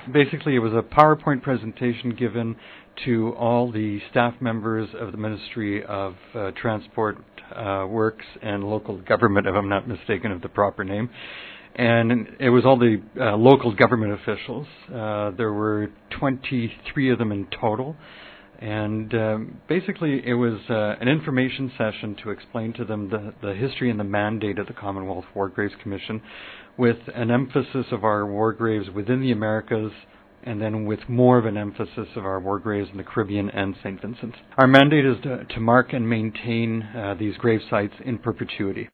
Basically, it was a PowerPoint presentation given to all the staff members of the Ministry of Transport Works and Local Government, if I'm not mistaken of the proper name. And it was all the local government officials. There were 23 of them in total. And basically, it was an information session to explain to them the history and the mandate of the Commonwealth War Graves Commission, with an emphasis of our war graves within the Americas, and then with more of an emphasis of our war graves in the Caribbean and St. Vincent. Our mandate is to mark and maintain these grave sites in perpetuity.